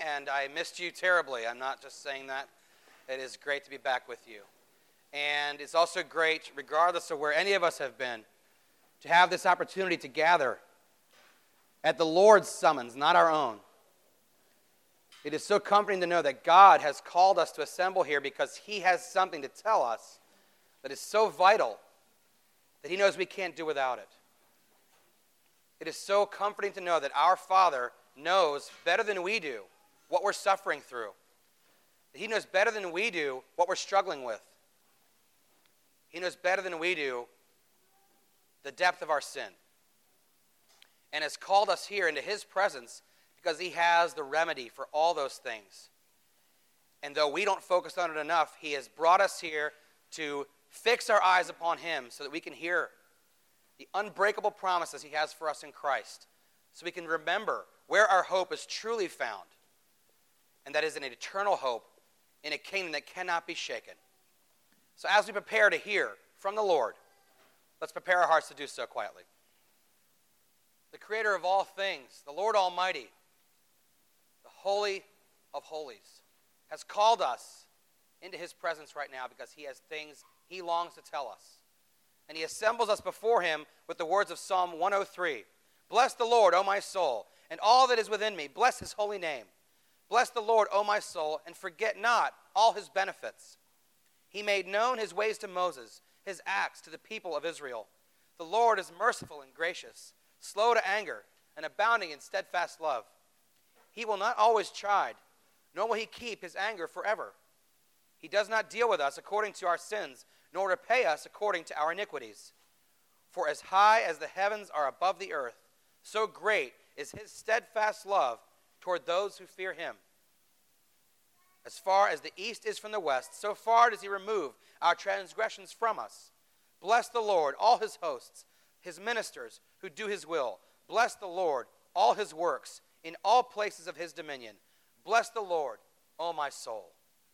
and I missed you terribly. I'm not just saying that. It is great to be back with you. And it's also great, regardless of where any of us have been, to have this opportunity to gather at the Lord's summons, not our own. It is so comforting to know that God has called us to assemble here because He has something to tell us that is so vital that He knows we can't do without it. It is so comforting to know that our Father knows better than we do what we're suffering through. That He knows better than we do what we're struggling with. He knows better than we do the depth of our sin. And has called us here into His presence because He has the remedy for all those things. And though we don't focus on it enough, He has brought us here to fix our eyes upon Him so that we can hear the unbreakable promises He has for us in Christ, so we can remember where our hope is truly found, and that is in an eternal hope in a kingdom that cannot be shaken. So as we prepare to hear from the Lord, let's prepare our hearts to do so quietly. The Creator of all things, the Lord Almighty, the Holy of Holies, has called us into His presence right now because He has things He longs to tell us. And He assembles us before Him with the words of Psalm 103. Bless the Lord, O my soul, and all that is within me. Bless His holy name. Bless the Lord, O my soul, and forget not all His benefits. He made known His ways to Moses, His acts to the people of Israel. The Lord is merciful and gracious, slow to anger, and abounding in steadfast love. He will not always chide, nor will He keep His anger forever. He does not deal with us according to our sins, nor repay us according to our iniquities. For as high as the heavens are above the earth, so great is His steadfast love toward those who fear Him. As far as the east is from the west, so far does He remove our transgressions from us. Bless the Lord, all His hosts, His ministers who do His will. Bless the Lord, all His works, in all places of His dominion. Bless the Lord, O my soul.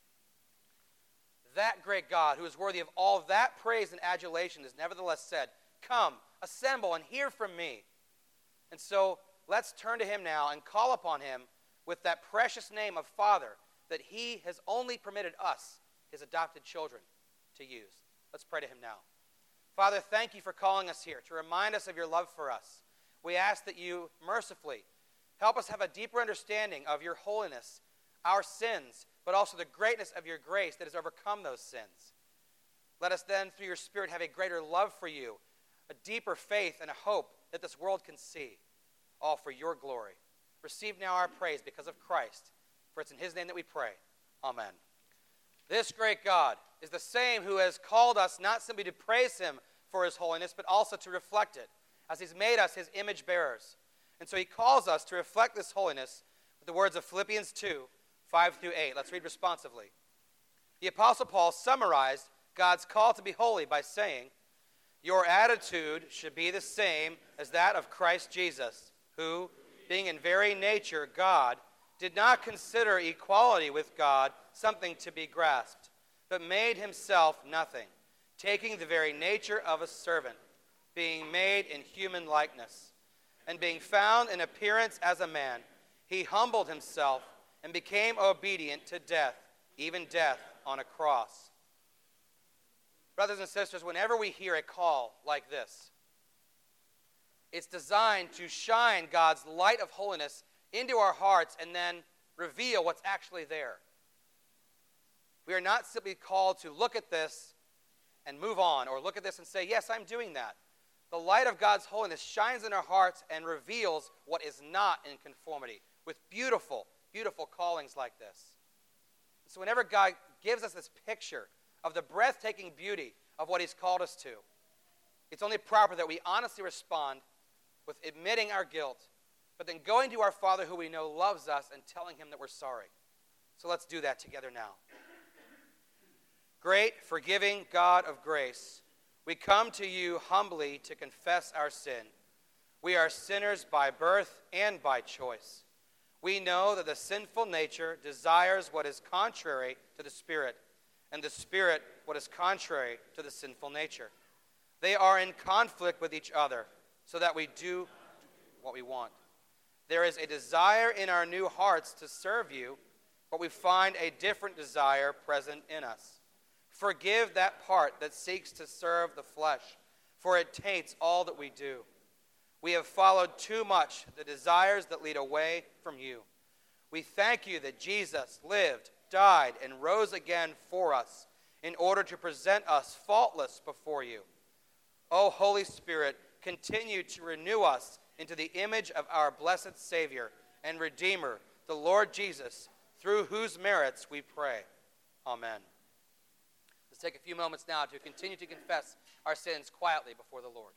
That great God, who is worthy of all that praise and adulation, has nevertheless said, come, assemble, and hear from me. And so let's turn to Him now and call upon Him with that precious name of Father that He has only permitted us, His adopted children, to use. Let's pray to Him now. Father, thank You for calling us here to remind us of Your love for us. We ask that You mercifully help us have a deeper understanding of Your holiness, our sins, but also the greatness of Your grace that has overcome those sins. Let us then, through Your Spirit, have a greater love for You, a deeper faith and a hope that this world can see, all for Your glory. Receive now our praise because of Christ, for it's in His name that we pray. Amen. This great God is the same who has called us not simply to praise Him for His holiness, but also to reflect it, as He's made us His image bearers. And so He calls us to reflect this holiness with the words of Philippians 2, 5 through 8. Let's read responsively. The Apostle Paul summarized God's call to be holy by saying, your attitude should be the same as that of Christ Jesus, who, being in very nature God, did not consider equality with God something to be grasped, but made Himself nothing, taking the very nature of a servant, being made in human likeness, and being found in appearance as a man, He humbled Himself and became obedient to death, even death on a cross. Brothers and sisters, whenever we hear a call like this, it's designed to shine God's light of holiness into our hearts and then reveal what's actually there. We are not simply called to look at this and move on, or look at this and say, yes, I'm doing that. The light of God's holiness shines in our hearts and reveals what is not in conformity with beautiful, beautiful callings like this. So whenever God gives us this picture of the breathtaking beauty of what He's called us to, it's only proper that we honestly respond with admitting our guilt, but then going to our Father who we know loves us and telling Him that we're sorry. So let's do that together now. Great, forgiving God of grace, we come to You humbly to confess our sin. We are sinners by birth and by choice. We know that the sinful nature desires what is contrary to the Spirit, and the Spirit what is contrary to the sinful nature. They are in conflict with each other, so that we do what we want. There is a desire in our new hearts to serve you, but we find a different desire present in us. Forgive that part that seeks to serve the flesh, for it taints all that we do. We have followed too much the desires that lead away from you. We thank you that Jesus lived, died, and rose again for us in order to present us faultless before you. O Holy Spirit, continue to renew us into the image of our blessed Savior and Redeemer, the Lord Jesus, through whose merits we pray. Amen. Let's take a few moments now to continue to confess our sins quietly before the Lord.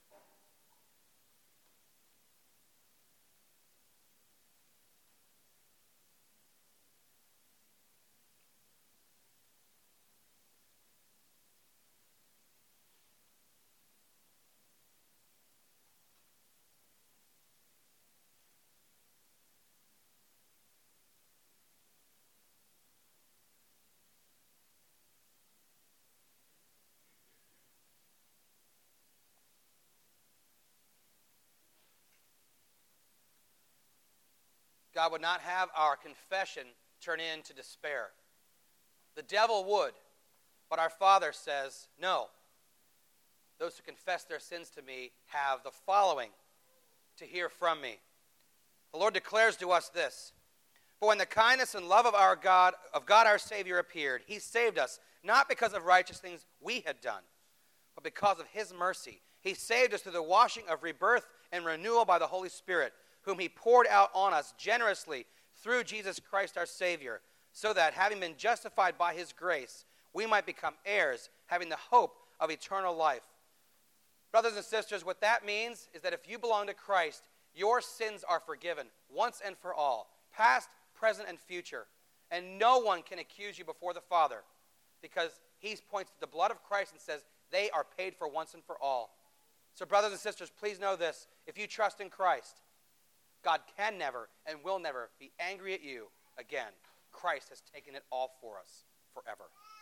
God would not have our confession turn into despair. The devil would, but our Father says, no. Those who confess their sins to me have the following to hear from me. The Lord declares to us this: "For when the kindness and love of God our Savior appeared, he saved us, not because of righteous things we had done, but because of his mercy. He saved us through the washing of rebirth and renewal by the Holy Spirit, whom he poured out on us generously through Jesus Christ our Savior, so that, having been justified by his grace, we might become heirs, having the hope of eternal life." Brothers and sisters, what that means is that if you belong to Christ, your sins are forgiven once and for all, past, present, and future. And no one can accuse you before the Father, because he points to the blood of Christ and says they are paid for once and for all. So brothers and sisters, please know this: if you trust in Christ, God can never and will never be angry at you again. Christ has taken it all for us forever.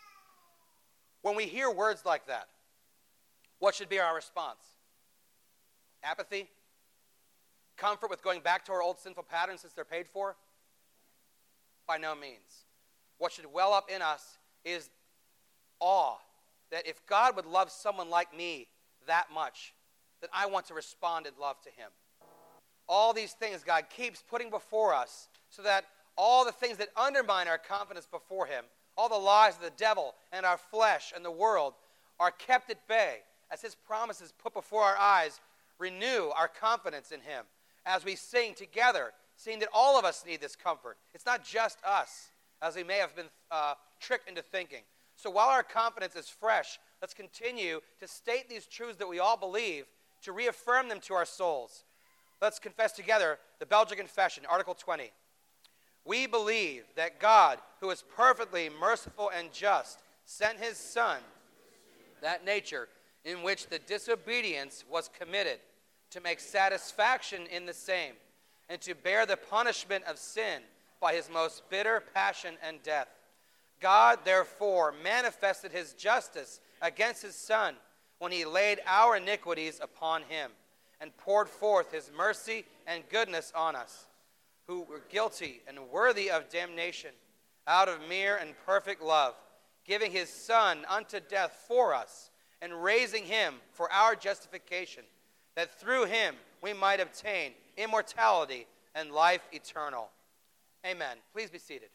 When we hear words like that, what should be our response? Apathy? Comfort with going back to our old sinful patterns since they're paid for? By no means. What should well up in us is awe that if God would love someone like me that much, then I want to respond in love to him. All these things God keeps putting before us so that all the things that undermine our confidence before him, all the lies of the devil and our flesh and the world, are kept at bay as his promises put before our eyes renew our confidence in him as we sing together, seeing that all of us need this comfort. It's not just us, as we may have been tricked into thinking. So while our confidence is fresh, let's continue to state these truths that we all believe, to reaffirm them to our souls. Let's confess together the Belgian Confession, Article 20. We believe that God, who is perfectly merciful and just, sent his Son, that nature in which the disobedience was committed, to make satisfaction in the same, and to bear the punishment of sin by his most bitter passion and death. God, therefore, manifested his justice against his Son when he laid our iniquities upon him, and poured forth his mercy and goodness on us, who were guilty and worthy of damnation, out of mere and perfect love, giving his Son unto death for us, and raising him for our justification, that through him we might obtain immortality and life eternal. Amen. Please be seated.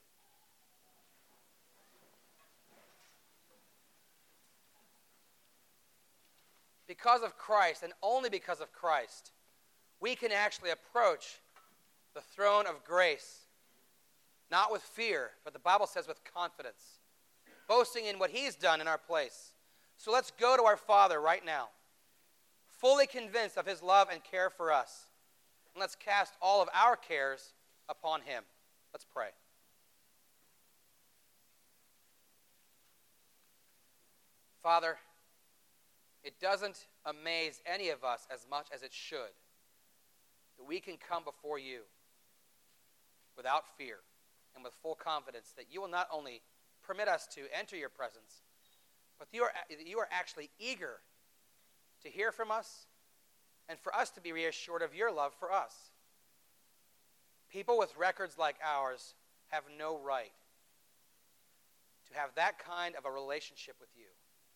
Because of Christ, and only because of Christ, we can actually approach the throne of grace, not with fear, but the Bible says with confidence, boasting in what he's done in our place. So let's go to our Father right now, fully convinced of his love and care for us. And let's cast all of our cares upon him. Let's pray. Father, it doesn't amaze any of us as much as it should that we can come before you without fear and with full confidence that you will not only permit us to enter your presence, but you are actually eager to hear from us and for us to be reassured of your love for us. People with records like ours have no right to have that kind of a relationship with you.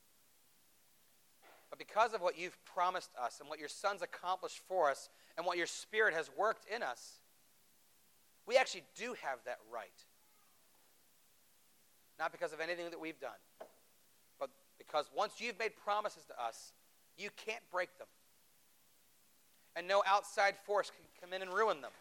But because of what you've promised us and what your Son's accomplished for us and what your Spirit has worked in us, we actually do have that right. Not because of anything that we've done, but because once you've made promises to us, you can't break them. And no outside force can come in and ruin them.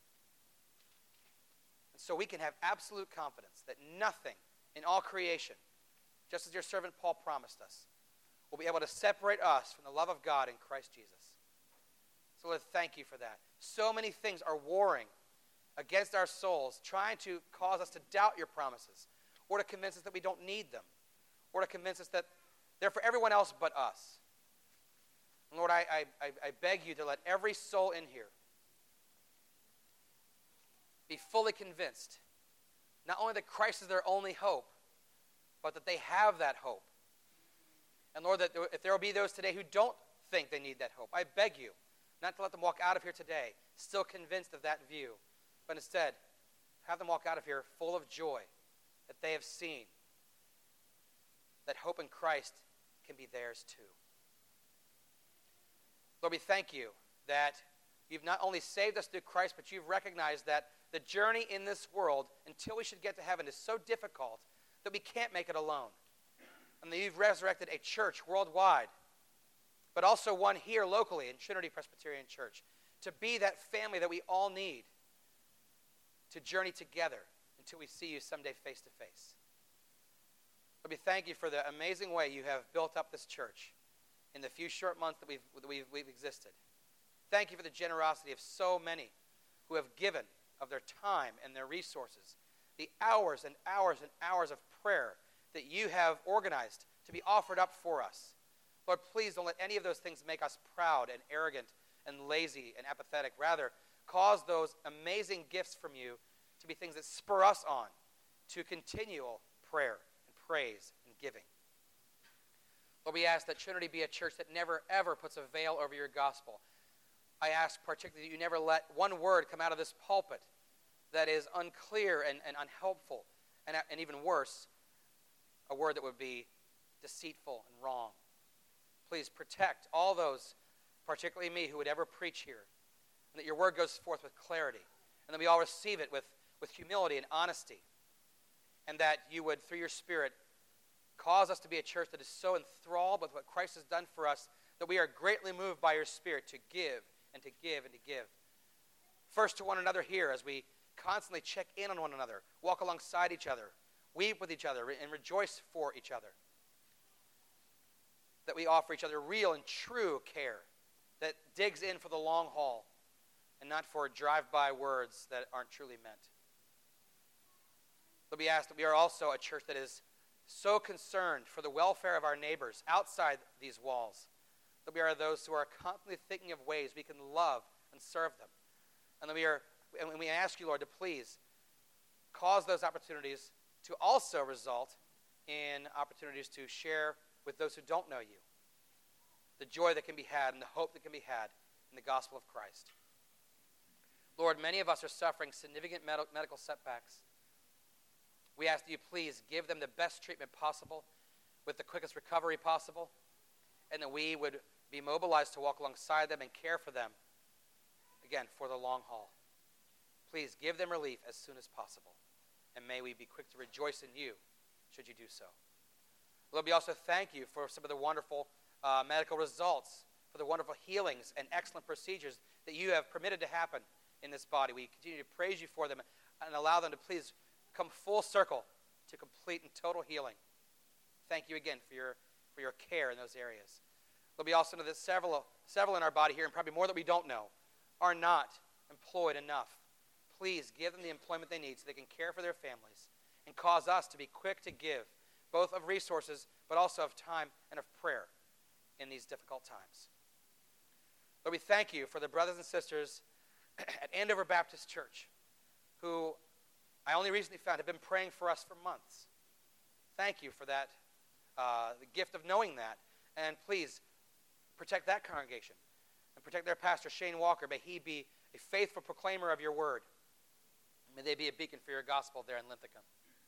And so we can have absolute confidence that nothing in all creation, just as your servant Paul promised us, will be able to separate us from the love of God in Christ Jesus. So Lord, thank you for that. So many things are warring against our souls, trying to cause us to doubt your promises, or to convince us that we don't need them, or to convince us that they're for everyone else but us. And Lord, I beg you to let every soul in here be fully convinced, not only that Christ is their only hope, but that they have that hope. And Lord, that if there will be those today who don't think they need that hope, I beg you not to let them walk out of here today still convinced of that view, but instead have them walk out of here full of joy that they have seen that hope in Christ can be theirs too. Lord, we thank you that you've not only saved us through Christ, but you've recognized that the journey in this world until we should get to heaven is so difficult that we can't make it alone. And that you've resurrected a church worldwide, but also one here locally in Trinity Presbyterian Church, to be that family that we all need to journey together until we see you someday face to face. Lord, we thank you for the amazing way you have built up this church in the few short months that we've existed. Thank you for the generosity of so many who have given of their time and their resources, the hours and hours and hours of prayer that you have organized to be offered up for us. Lord, please don't let any of those things make us proud and arrogant and lazy and apathetic. Rather, cause those amazing gifts from you to be things that spur us on to continual prayer and praise and giving. Lord, we ask that Trinity be a church that never, ever puts a veil over your gospel. I ask particularly that you never let one word come out of this pulpit that is unclear and unhelpful, and even worse, a word that would be deceitful and wrong. Please protect all those, particularly me, who would ever preach here, and that your word goes forth with clarity, and that we all receive it with humility and honesty, and that you would, through your Spirit, cause us to be a church that is so enthralled with what Christ has done for us that we are greatly moved by your Spirit to give and to give and to give. First to one another here as we constantly check in on one another, walk alongside each other, weep with each other, and rejoice for each other. That we offer each other real and true care that digs in for the long haul and not for drive-by words that aren't truly meant. But we ask that we are also a church that is so concerned for the welfare of our neighbors outside these walls, that we are those who are constantly thinking of ways we can love and serve them. And that we ask you, Lord, to please cause those opportunities to also result in opportunities to share with those who don't know you the joy that can be had and the hope that can be had in the gospel of Christ. Lord, many of us are suffering significant medical setbacks. We ask that you please give them the best treatment possible with the quickest recovery possible, and that we would be mobilized to walk alongside them and care for them, again, for the long haul. Please give them relief as soon as possible, and may we be quick to rejoice in you should you do so. Lord, we also thank you for some of the wonderful medical results, for the wonderful healings and excellent procedures that you have permitted to happen in this body. We continue to praise you for them and allow them to please come full circle to complete and total healing. Thank you again for your care in those areas. Lord, we also know that several in our body here, and probably more that we don't know, are not employed enough. Please give them the employment they need so they can care for their families and cause us to be quick to give, both of resources but also of time and of prayer in these difficult times. Lord, we thank you for the brothers and sisters at Andover Baptist Church who I only recently found have been praying for us for months. Thank you for that, the gift of knowing that. And please protect that congregation and protect their pastor, Shane Walker. May he be a faithful proclaimer of your word May they be a beacon for your gospel there in Linthicum.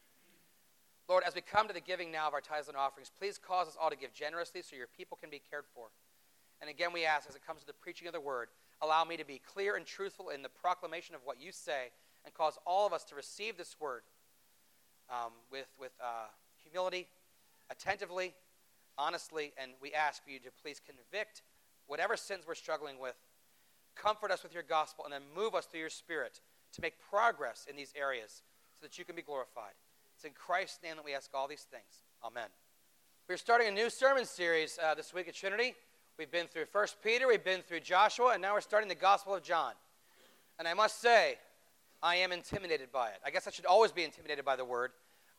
Lord, as we come to the giving now of our tithes and offerings, please cause us all to give generously so your people can be cared for. And again, we ask, as it comes to the preaching of the word, allow me to be clear and truthful in the proclamation of what you say, and cause all of us to receive this word with humility, attentively, honestly, and we ask for you to please convict whatever sins we're struggling with, comfort us with your gospel, and then move us through your Spirit to make progress in these areas so that you can be glorified. It's in Christ's name that we ask all these things. Amen. We're starting a new sermon series this week at Trinity. We've been through 1 Peter, we've been through Joshua, and now we're starting the Gospel of John. And I must say, I am intimidated by it. I guess I should always be intimidated by the word.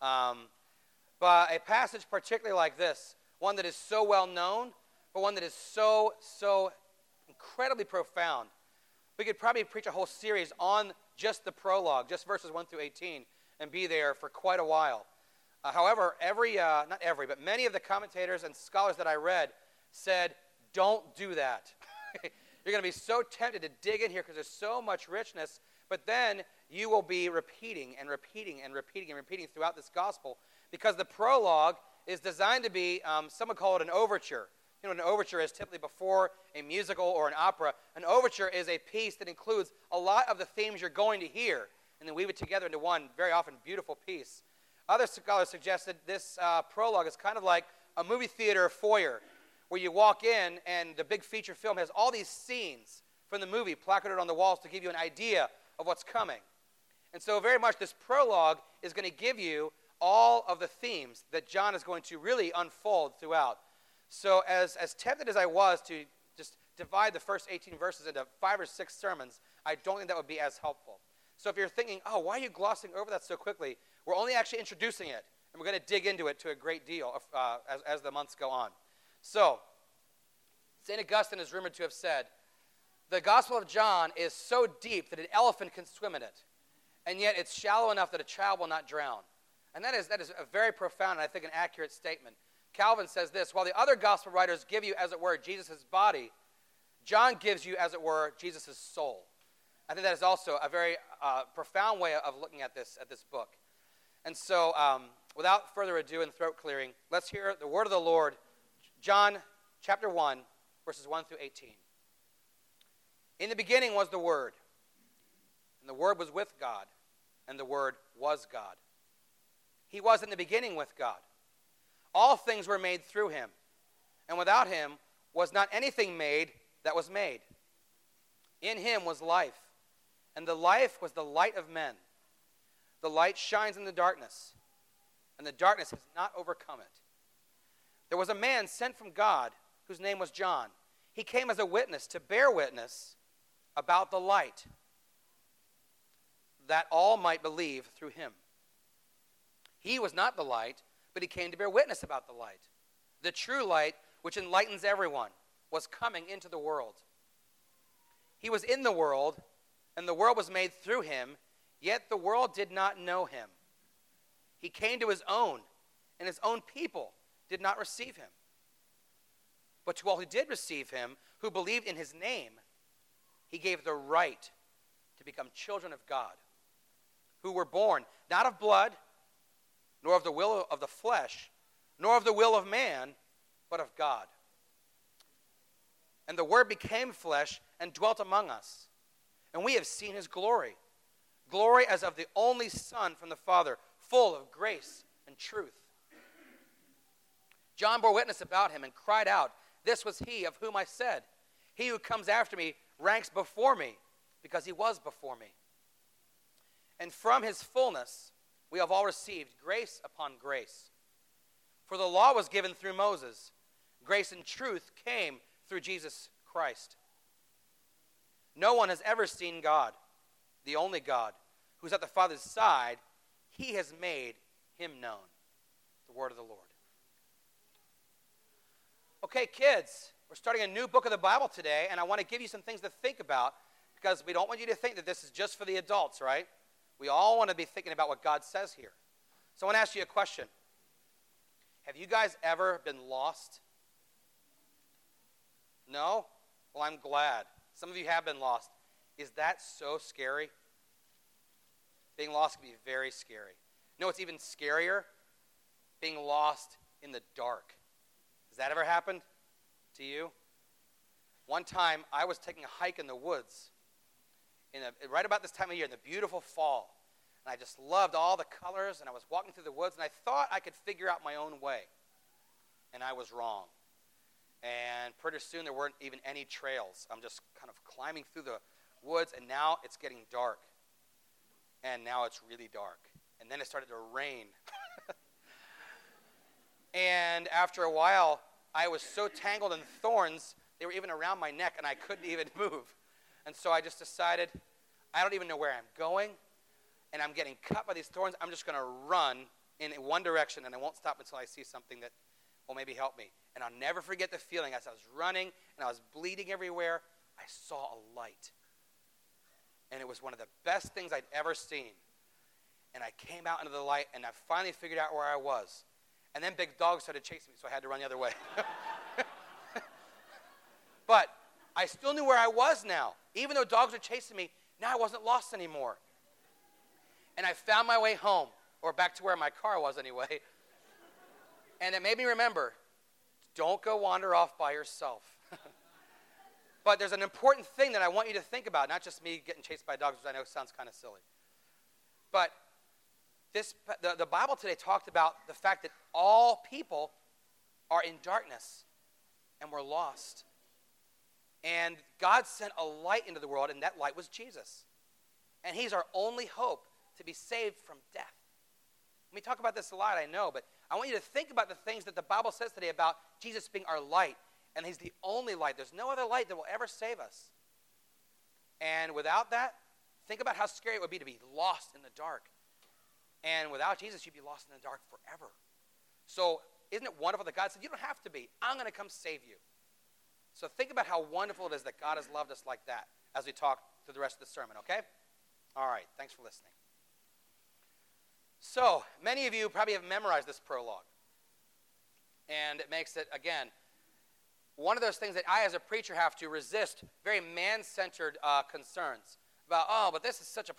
But a passage particularly like this, one that is so well known, but one that is so incredibly profound. We could probably preach a whole series on just the prologue, just verses 1 through 18, and be there for quite a while. However, but many of the commentators and scholars that I read said, don't do that. You're going to be so tempted to dig in here because there's so much richness, but then you will be repeating and repeating and repeating and repeating throughout this gospel, because the prologue is designed to be, some would call it an overture. You know what an overture is typically before a musical or an opera. An overture is a piece that includes a lot of the themes you're going to hear, and then weave it together into one very often beautiful piece. Other scholars suggested this prologue is kind of like a movie theater foyer, where you walk in and the big feature film has all these scenes from the movie placarded on the walls to give you an idea of what's coming. And so very much this prologue is going to give you all of the themes that John is going to really unfold throughout. So as tempted as I was to just divide the first 18 verses into 5 or 6 sermons, I don't think that would be as helpful. So if you're thinking, oh, why are you glossing over that so quickly? We're only actually introducing it, and we're going to dig into it to a great deal as the months go on. So, St. Augustine is rumored to have said, the Gospel of John is so deep that an elephant can swim in it, and yet it's shallow enough that a child will not drown. And that is a very profound and I think an accurate statement. Calvin says this, while the other gospel writers give you, as it were, Jesus' body, John gives you, as it were, Jesus' soul. I think that is also a very profound way of looking at this book. And so, without further ado and throat clearing, let's hear the word of the Lord, John chapter 1, verses 1 through 18. In the beginning was the Word, and the Word was with God, and the Word was God. He was in the beginning with God. All things were made through him, and without him was not anything made that was made. In him was life, and the life was the light of men. The light shines in the darkness, and the darkness has not overcome it. There was a man sent from God whose name was John. He came as a witness to bear witness about the light, that all might believe through him. He was not the light, but he came to bear witness about the light. The true light, which enlightens everyone, was coming into the world. He was in the world, and the world was made through him, yet the world did not know him. He came to his own, and his own people did not receive him. But to all who did receive him, who believed in his name, he gave the right to become children of God, who were born not of blood, nor of the will of the flesh, nor of the will of man, but of God. And the Word became flesh and dwelt among us. And we have seen his glory, glory as of the only Son from the Father, full of grace and truth. John bore witness about him and cried out, "This was he of whom I said, he who comes after me ranks before me, because he was before me." And from his fullness we have all received grace upon grace. For the law was given through Moses. Grace and truth came through Jesus Christ. No one has ever seen God, the only God, who's at the Father's side. He has made him known. The word of the Lord. Okay, kids, we're starting a new book of the Bible today, and I want to give you some things to think about, because we don't want you to think that this is just for the adults, right? We all want to be thinking about what God says here. So I want to ask you a question. Have you guys ever been lost? No? Well, I'm glad. Some of you have been lost. Is that so scary? Being lost can be very scary. You know what's even scarier? Being lost in the dark. Has that ever happened to you? One time, I was taking a hike in the woods right about this time of year, in the beautiful fall. And I just loved all the colors, and I was walking through the woods, and I thought I could figure out my own way. And I was wrong. And pretty soon, there weren't even any trails. I'm just kind of climbing through the woods, and now it's getting dark. And now it's really dark. And then it started to rain. And after a while, I was so tangled in thorns, they were even around my neck, and I couldn't even move. And so I just decided, I don't even know where I'm going, and I'm getting cut by these thorns. I'm just going to run in one direction, and I won't stop until I see something that will maybe help me. And I'll never forget the feeling as I was running, and I was bleeding everywhere. I saw a light. And it was one of the best things I'd ever seen. And I came out into the light, and I finally figured out where I was. And then big dogs started chasing me, so I had to run the other way. But I still knew where I was now. Even though dogs were chasing me, now I wasn't lost anymore. And I found my way home, or back to where my car was anyway. And it made me remember, don't go wander off by yourself. But there's an important thing that I want you to think about, not just me getting chased by dogs, which I know sounds kind of silly. But the Bible today talked about the fact that all people are in darkness and we're lost. And God sent a light into the world, and that light was Jesus. And he's our only hope to be saved from death. We talk about this a lot, I know, but I want you to think about the things that the Bible says today about Jesus being our light. And he's the only light. There's no other light that will ever save us. And without that, think about how scary it would be to be lost in the dark. And without Jesus, you'd be lost in the dark forever. So isn't it wonderful that God said, you don't have to be. I'm going to come save you. So think about how wonderful it is that God has loved us like that as we talk through the rest of the sermon, okay? All right, thanks for listening. So many of you probably have memorized this prologue. And it makes it, again, one of those things that I, as a preacher, have to resist very man-centered concerns about, but this is such a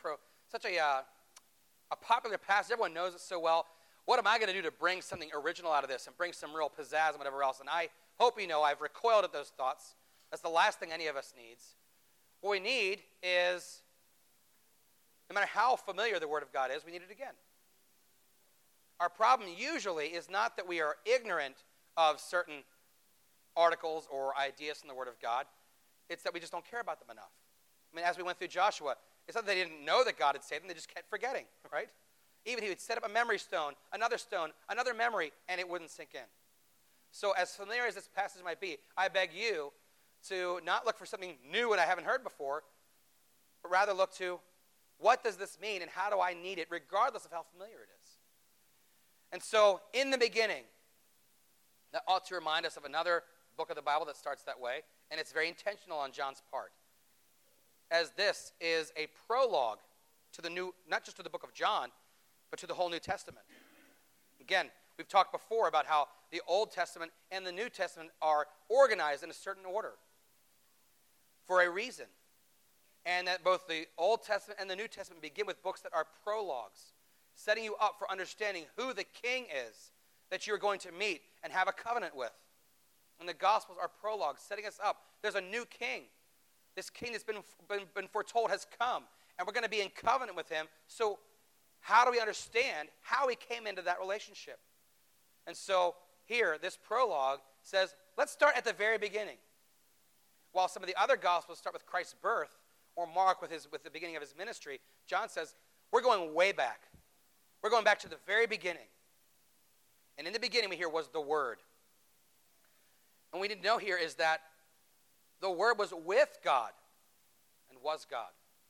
popular passage. Everyone knows it so well. What am I going to do to bring something original out of this and bring some real pizzazz and whatever else? And I hope you know I've recoiled at those thoughts. That's the last thing any of us needs. What we need is, no matter how familiar the Word of God is, we need it again. Our problem usually is not that we are ignorant of certain articles or ideas from the Word of God. It's that we just don't care about them enough. I mean, as we went through Joshua, it's not that they didn't know that God had saved them, they just kept forgetting, right? Even he would set up a memory stone, another memory, and it wouldn't sink in. So as familiar as this passage might be, I beg you to not look for something new and I haven't heard before, but rather look to what does this mean and how do I need it, regardless of how familiar it is. And so, in the beginning, that ought to remind us of another book of the Bible that starts that way, and it's very intentional on John's part, as this is a prologue to the new, not just to the book of John, but to the whole New Testament. Again, we've talked before about how the Old Testament and the New Testament are organized in a certain order for a reason, and that both the Old Testament and the New Testament begin with books that are prologues, setting you up for understanding who the king is that you're going to meet and have a covenant with. And the Gospels are prologues, setting us up. There's a new king. This king that's been foretold has come, and we're going to be in covenant with him. So how do we understand how he came into that relationship? And so here, this prologue says, let's start at the very beginning. While some of the other Gospels start with Christ's birth, or Mark with the beginning of his ministry, John says, we're going way back. We're going back to the very beginning. And in the beginning, we hear was the Word. And what we need to know here is that the Word was with God and was God.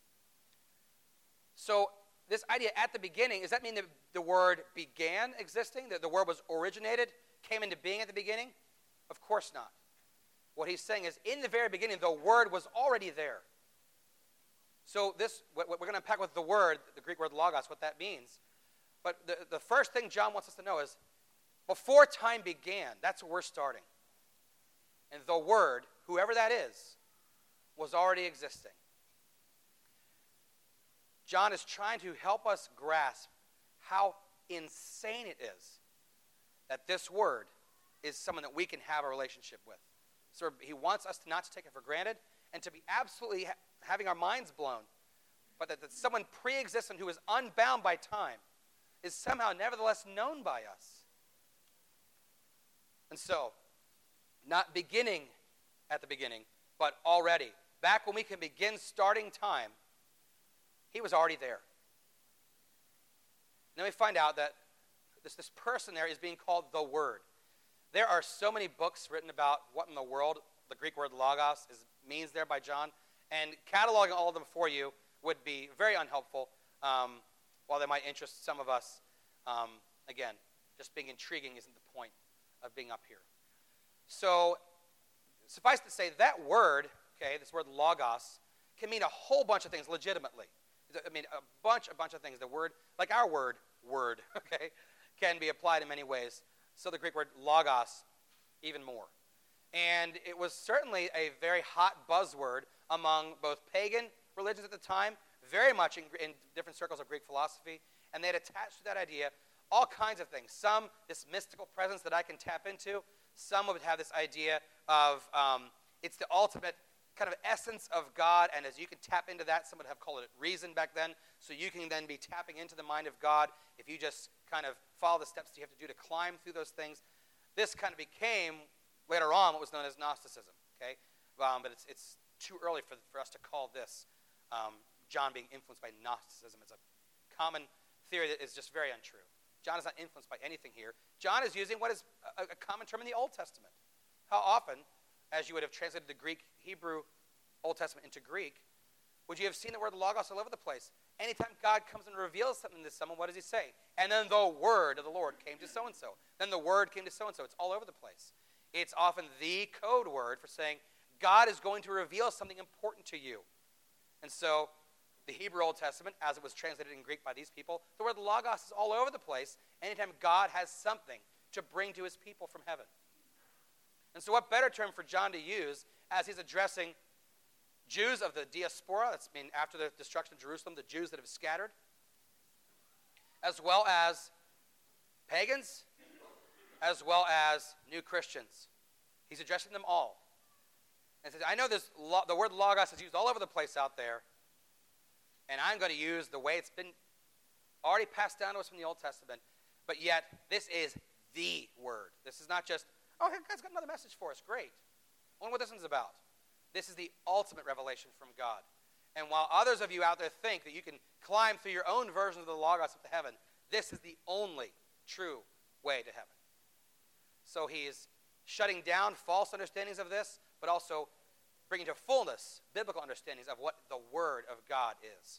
So this idea at the beginning, does that mean that the Word began existing, that the Word was originated, came into being at the beginning? Of course not. What he's saying is in the very beginning, the Word was already there. So what we're going to unpack with the word, the Greek word logos, what that means. But the first thing John wants us to know is before time began, that's where we're starting. And the Word, whoever that is, was already existing. John is trying to help us grasp how insane it is that this word is someone that we can have a relationship with. So he wants us not to take it for granted and to be absolutely having our minds blown, but that someone pre-existent who is unbound by time is somehow nevertheless known by us. And so, not beginning at the beginning, but already, back when we can begin starting time, he was already there. Then we find out that this person there is being called the Word. There are so many books written about what in the world the Greek word logos means there by John, and cataloging all of them for you would be very unhelpful, while they might interest some of us. Again, just being intriguing isn't the point of being up here. So, suffice to say, that word, okay, this word logos, can mean a whole bunch of things legitimately. I mean, a bunch of things. The word, like our word, okay, can be applied in many ways. So the Greek word logos, even more. And it was certainly a very hot buzzword among both pagan religions at the time, very much in different circles of Greek philosophy, and they had attached to that idea all kinds of things. Some, this mystical presence that I can tap into. Some would have this idea of it's the ultimate kind of essence of God, and as you can tap into that, some would have called it reason back then, so you can then be tapping into the mind of God if you just kind of follow the steps you have to do to climb through those things. This kind of became, later on, what was known as Gnosticism, okay? But it's too early for us to call this John being influenced by Gnosticism. It's a common theory that is just very untrue. John is not influenced by anything here. John is using what is a common term in the Old Testament. How often, as you would have translated the Hebrew Old Testament into Greek, would you have seen the word logos all over the place? Anytime God comes and reveals something to someone, what does he say? And then the word of the Lord came to so-and-so. Then the word came to so-and-so. It's all over the place. It's often the code word for saying God is going to reveal something important to you. And so the Hebrew Old Testament, as it was translated in Greek by these people, the word logos is all over the place anytime God has something to bring to his people from heaven. And so what better term for John to use as he's addressing Jews of the diaspora, that's mean after the destruction of Jerusalem, the Jews that have scattered, as well as pagans, as well as new Christians. He's addressing them all. And says, I know the word logos is used all over the place out there, and I'm going to use the way it's been already passed down to us from the Old Testament, but yet this is the word. This is not just, oh, God's got another message for us. Great. I wonder what this one's about. This is the ultimate revelation from God. And while others of you out there think that you can climb through your own version of the logos up to heaven, this is the only true way to heaven. So he's shutting down false understandings of this, but also bringing to fullness biblical understandings of what the Word of God is.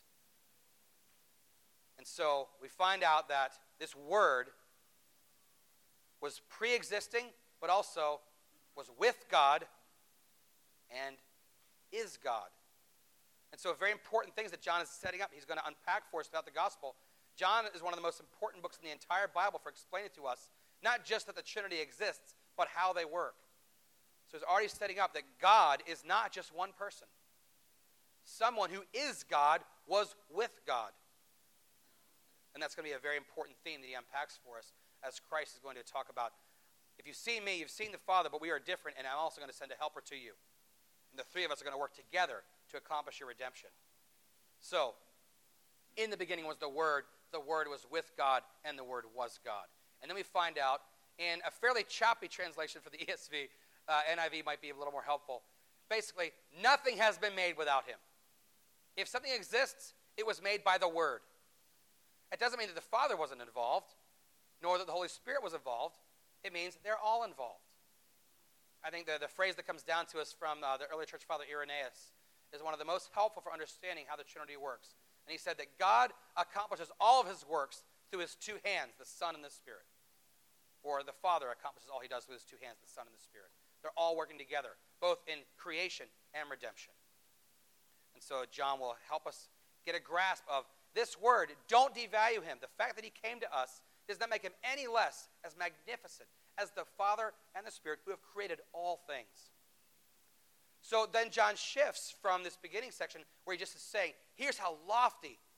And so we find out that this Word was pre-existing, but also was with God and is God. And so very important things that John is setting up, he's going to unpack for us throughout the gospel. John is one of the most important books in the entire Bible for explaining to us, not just that the Trinity exists, but how they work. So he's already setting up that God is not just one person. Someone who is God was with God. And that's going to be a very important theme that he unpacks for us as Christ is going to talk about, if you've seen me, you've seen the Father, but we are different, and I'm also going to send a helper to you. And the three of us are going to work together to accomplish your redemption. So, in the beginning was the Word was with God, and the Word was God. And then we find out, in a fairly choppy translation for the ESV, NIV might be a little more helpful. Basically, nothing has been made without him. If something exists, it was made by the Word. It doesn't mean that the Father wasn't involved, nor that the Holy Spirit was involved. It means they're all involved. I think the phrase that comes down to us from the early church father Irenaeus is one of the most helpful for understanding how the Trinity works. And he said that God accomplishes all of his works through his two hands, the Son and the Spirit. Or the Father accomplishes all he does with his two hands, the Son and the Spirit. They're all working together, both in creation and redemption. And so John will help us get a grasp of this word. Don't devalue him. The fact that he came to us does not make him any less as magnificent as the Father and the Spirit who have created all things. So then John shifts from this beginning section where he just is saying, here's how lofty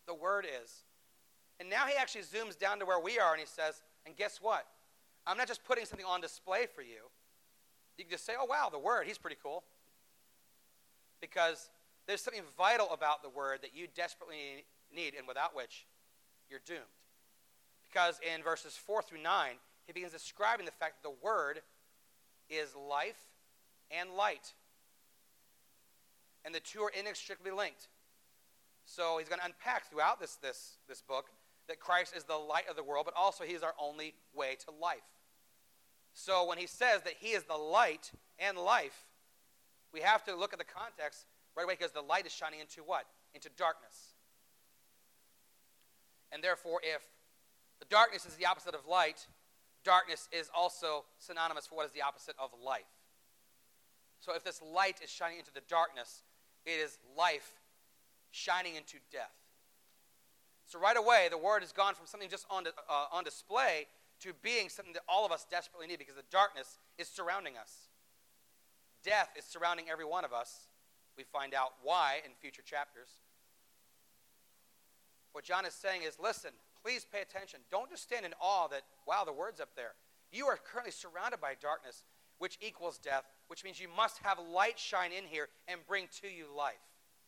the Word is. And now he actually zooms down to where we are and he says, and guess what? I'm not just putting something on display for you. You can just say, oh, wow, the Word, he's pretty cool. Because there's something vital about the Word that you desperately need and without which you're doomed. Because in verses 4 through 9, he begins describing the fact that the Word is life and light. And the two are inextricably linked. So he's going to unpack throughout this book that Christ is the light of the world, but also he is our only way to life. So when he says that he is the light and life, we have to look at the context right away, because the light is shining into what? Into darkness. And therefore, if the darkness is the opposite of light, darkness is also synonymous for what is the opposite of life. So if this light is shining into the darkness, it is life shining into death. So right away, the Word has gone from something just on display to being something that all of us desperately need, because the darkness is surrounding us. Death is surrounding every one of us. We find out why in future chapters. What John is saying is, listen, please pay attention. Don't just stand in awe that, wow, the Word's up there. You are currently surrounded by darkness, which equals death, which means you must have light shine in here and bring to you life.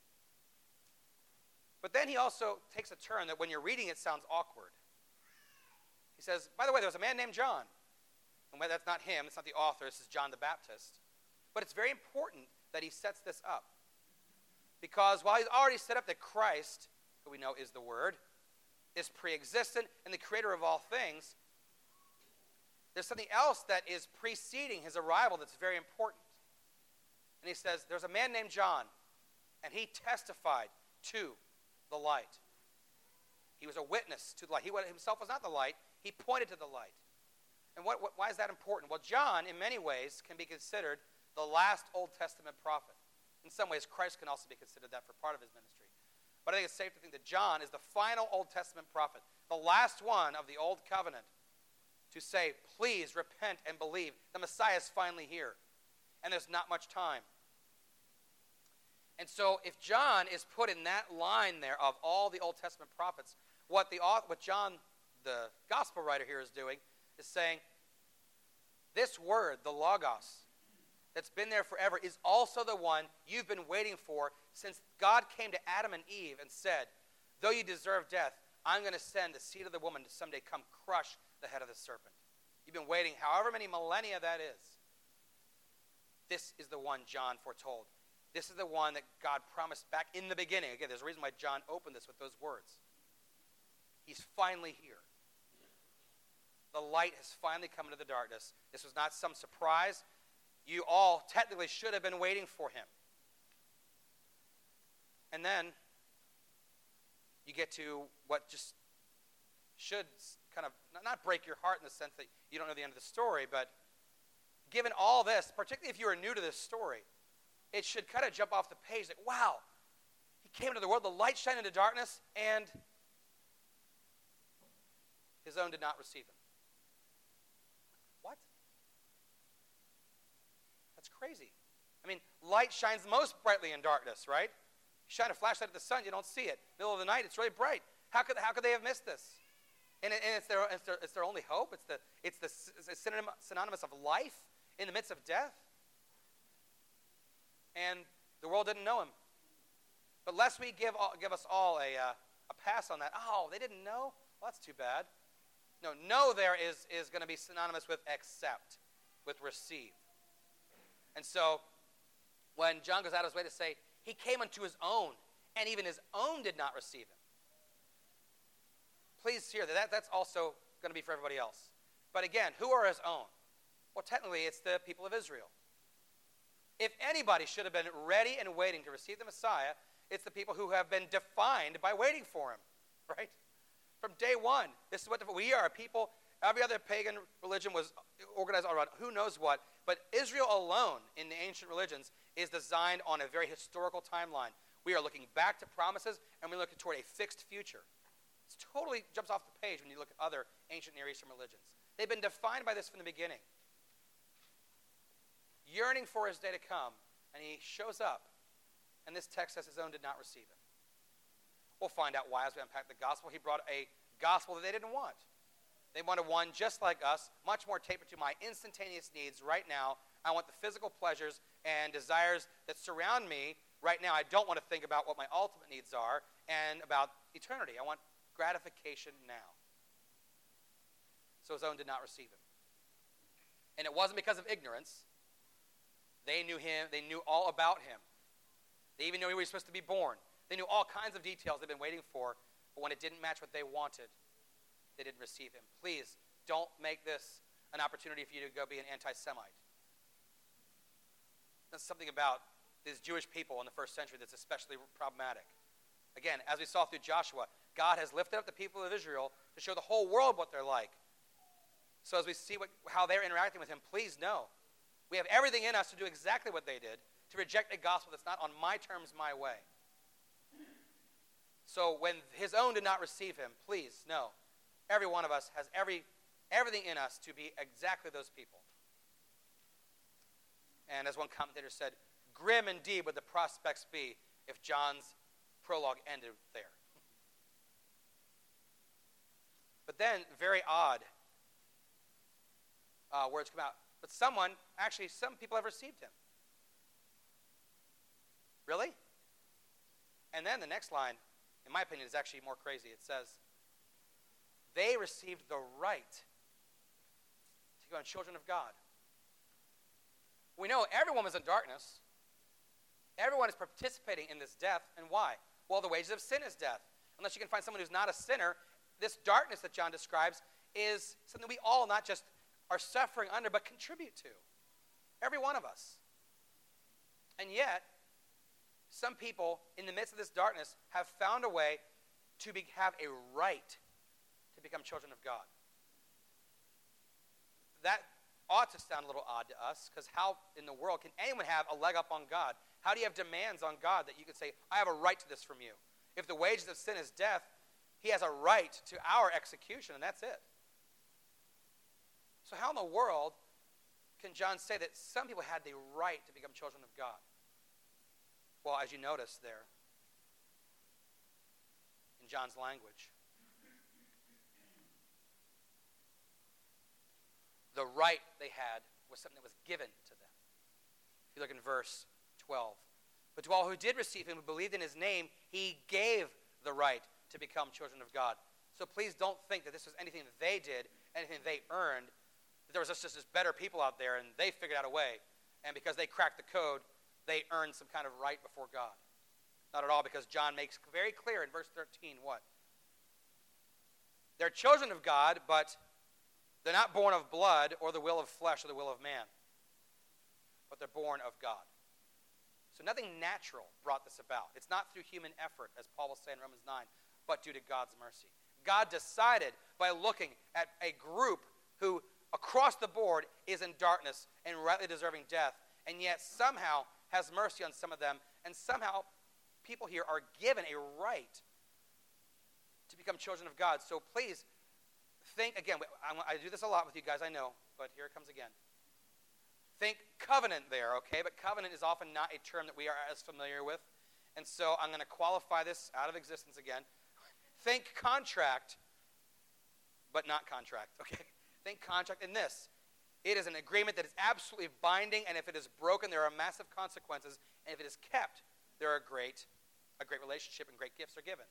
But then he also takes a turn that when you're reading it sounds awkward. He says, by the way, there was a man named John. And that's not him, it's not the author, this is John the Baptist. But it's very important that he sets this up. Because while he's already set up that Christ, who we know is the Word, is pre-existent and the creator of all things, there's something else that is preceding his arrival that's very important. And he says, there's a man named John, and he testified to the light. He was a witness to the light. He himself was not the light. He pointed to the light. And why is that important? Well, John, in many ways, can be considered the last Old Testament prophet. In some ways, Christ can also be considered that for part of his ministry. But I think it's safe to think that John is the final Old Testament prophet, the last one of the Old Covenant to say, please repent and believe. The Messiah is finally here. And there's not much time. And so if John is put in that line there of all the Old Testament prophets, what John, the gospel writer here, is doing is saying, this word, the Logos, that's been there forever, is also the one you've been waiting for since God came to Adam and Eve and said, though you deserve death, I'm going to send the seed of the woman to someday come crush the head of the serpent. You've been waiting however many millennia that is. This is the one John foretold. This is the one that God promised back in the beginning. Again, there's a reason why John opened this with those words. He's finally here. The light has finally come into the darkness. This was not some surprise. You all technically should have been waiting for him. And then you get to what just should kind of not break your heart in the sense that you don't know the end of the story, but given all this, particularly if you are new to this story, it should kind of jump off the page that, wow, he came into the world, the light shined into darkness, and his own did not receive him. What? That's crazy. I mean, light shines most brightly in darkness, right? You shine a flashlight at the sun, you don't see it. Middle of the night, it's really bright. How could they have missed this? And it's their only hope. It's synonymous of life in the midst of death. And the world didn't know him. But lest we give us all a pass on that. Oh, they didn't know? Well, that's too bad. No, know there is going to be synonymous with accept, with receive. And so when John goes out of his way to say, he came unto his own, and even his own did not receive him. Please hear that's also going to be for everybody else. But again, who are his own? Well, technically, it's the people of Israel. If anybody should have been ready and waiting to receive the Messiah, it's the people who have been defined by waiting for him, right? From day one, this is what we are, people. Every other pagan religion was organized all around who knows what, but Israel alone in the ancient religions is designed on a very historical timeline. We are looking back to promises, and we're looking toward a fixed future. It totally jumps off the page when you look at other ancient Near Eastern religions. They've been defined by this from the beginning. Yearning for his day to come, and he shows up, and this text says his own did not receive him. We'll find out why as we unpack the gospel. He brought a gospel that they didn't want. They wanted one just like us, much more tapered to my instantaneous needs right now. I want the physical pleasures and desires that surround me right now. I don't want to think about what my ultimate needs are and about eternity. I want gratification now. So his own did not receive him. And it wasn't because of ignorance. They knew him. They knew all about him. They even knew he was supposed to be born. They knew all kinds of details they'd been waiting for, but when it didn't match what they wanted, they didn't receive him. Please don't make this an opportunity for you to go be an anti-Semite. That's something about these Jewish people in the first century that's especially problematic. Again, as we saw through Joshua, God has lifted up the people of Israel to show the whole world what they're like. So as we see how they're interacting with him, please know, we have everything in us to do exactly what they did, to reject a gospel that's not on my terms, my way. So when his own did not receive him, please know, every one of us has everything in us to be exactly those people. And as one commentator said, grim indeed would the prospects be if John's prologue ended there. But then, very odd words come out. But some people have received him. Really? And then the next line, in my opinion, is actually more crazy. It says, they received the right to become children of God. We know everyone was in darkness. Everyone is participating in this death. And why? Well, the wages of sin is death. Unless you can find someone who's not a sinner, this darkness that John describes is something we all not just are suffering under, but contribute to. Every one of us. And yet, some people in the midst of this darkness have found a way to have a right to become children of God. That ought to sound a little odd to us, because how in the world can anyone have a leg up on God? How do you have demands on God that you could say, I have a right to this from you? If the wages of sin is death, he has a right to our execution, and that's it. So how in the world can John say that some people had the right to become children of God? Well, as you notice there, in John's language, the right they had was something that was given to them. If you look in verse 12. But to all who did receive him, who believed in his name, he gave the right to become children of God. So please don't think that this was anything that they did, anything they earned, that there was just better people out there and they figured out a way. And because they cracked the code, they earned some kind of right before God. Not at all, because John makes very clear in verse 13 what? They're children of God, but they're not born of blood or the will of flesh or the will of man, but they're born of God. So nothing natural brought this about. It's not through human effort, as Paul will say in Romans 9, but due to God's mercy. God decided by looking at a group who across the board is in darkness and rightly deserving death, and yet somehow has mercy on some of them, and somehow people here are given a right to become children of God. So please think, again, I do this a lot with you guys, I know, but here it comes again. Think covenant there, okay? But covenant is often not a term that we are as familiar with, and so I'm going to qualify this out of existence again. Think contract, but not contract, okay? Think contract in this. It is an agreement that is absolutely binding, and if it is broken, there are massive consequences, and if it is kept, there are a great relationship and great gifts are given.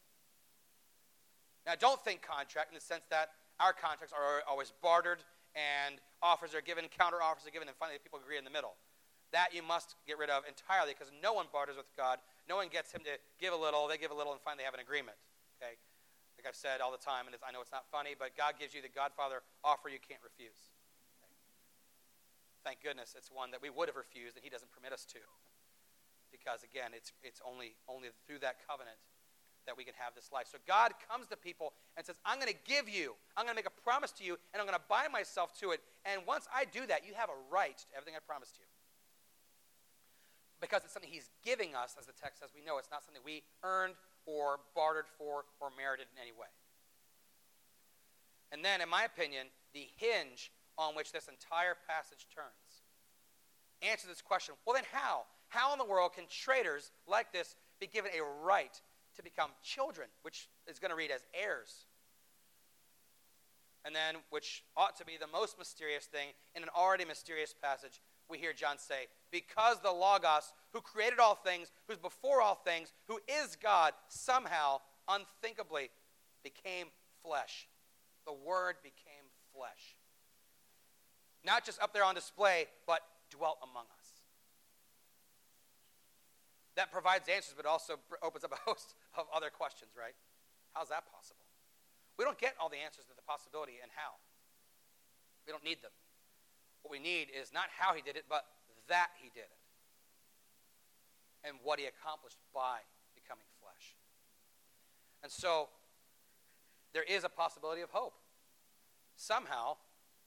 Now, don't think contract in the sense that our contracts are always bartered, and offers are given, counter offers are given, and finally people agree in the middle. That you must get rid of entirely, because no one barters with God. No one gets him to give a little, they give a little, and finally they have an agreement. Okay? Like I've said all the time, and I know it's not funny, but God gives you the Godfather offer you can't refuse. Okay? Thank goodness it's one that we would have refused, and he doesn't permit us to. Because, again, it's only through that covenant that we can have this life. So God comes to people and says, I'm going to give you, I'm going to make a promise to you, and I'm going to bind myself to it. And once I do that, you have a right to everything I promised you. Because it's something he's giving us, as the text says, we know it's not something we earned or bartered for or merited in any way. And then, in my opinion, the hinge on which this entire passage turns answers this question. Well, then how? How in the world can traitors like this be given a right to become children, which is going to read as heirs. And then, which ought to be the most mysterious thing in an already mysterious passage, we hear John say, because the Logos, who created all things, who's before all things, who is God, somehow, unthinkably, became flesh. The Word became flesh. Not just up there on display, but dwelt among us. That provides answers, but also opens up a host of other questions, right? How's that possible? We don't get all the answers to the possibility and how. We don't need them. What we need is not how he did it, but that he did it. And what he accomplished by becoming flesh. And so, there is a possibility of hope. Somehow,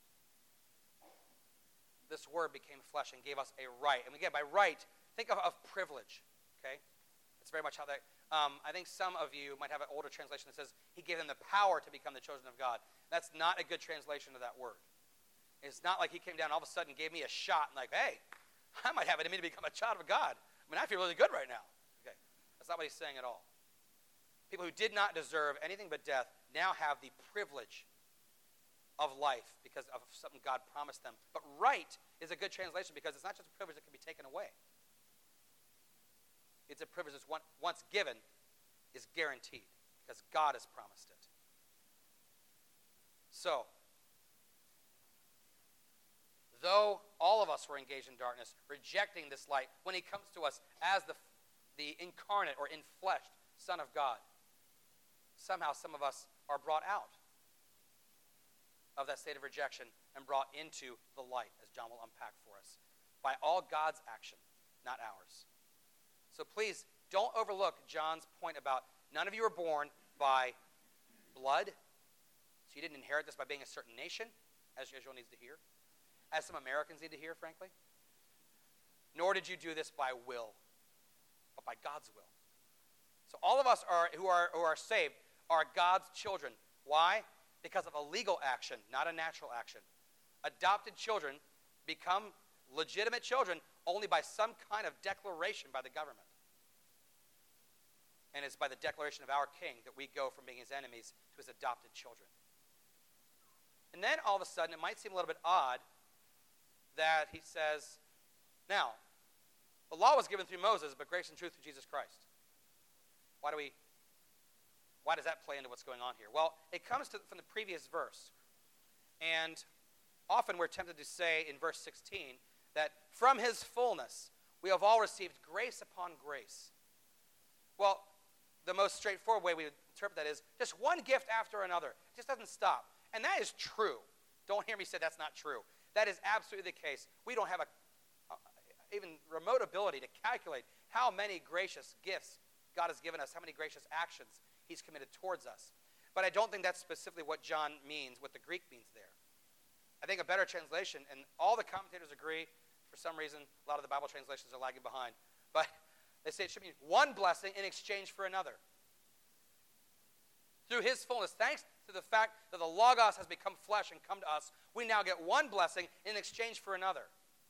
this Word became flesh and gave us a right. And again, by right, think of privilege, okay? That's very much how that... I think some of you might have an older translation that says, he gave them the power to become the chosen of God. That's not a good translation of that word. It's not like he came down and all of a sudden gave me a shot and like, hey, I might have it in me to become a child of God. I mean, I feel really good right now. Okay, that's not what he's saying at all. People who did not deserve anything but death now have the privilege of life because of something God promised them. But right is a good translation because it's not just a privilege that can be taken away. It's a privilege that's once given is guaranteed because God has promised it. So, though all of us were engaged in darkness, rejecting this light, when he comes to us as the incarnate or infleshed Son of God, somehow some of us are brought out of that state of rejection and brought into the light, as John will unpack for us, by all God's action, not ours. So please don't overlook John's point about none of you were born by blood, so you didn't inherit this by being a certain nation, as Israel needs to hear, as some Americans need to hear, frankly. Nor did you do this by will, but by God's will. So all of us who are saved are God's children. Why? Because of a legal action, not a natural action. Adopted children become legitimate children only by some kind of declaration by the government. And it's by the declaration of our king that we go from being his enemies to his adopted children. And then all of a sudden, it might seem a little bit odd that he says, now, the law was given through Moses, but grace and truth through Jesus Christ. Why does that play into what's going on here? Well, it comes from the previous verse. And often we're tempted to say in verse 16 that from his fullness we have all received grace upon grace. Well, the most straightforward way we interpret that is just one gift after another. It just doesn't stop. And that is true. Don't hear me say that's not true. That is absolutely the case. We don't have a even remote ability to calculate how many gracious gifts God has given us, how many gracious actions he's committed towards us. But I don't think that's specifically what John means, what the Greek means there. I think a better translation, and all the commentators agree, for some reason, a lot of the Bible translations are lagging behind, but they say it should mean one blessing in exchange for another. Through his fullness, thanks to the fact that the Logos has become flesh and come to us, we now get one blessing in exchange for another.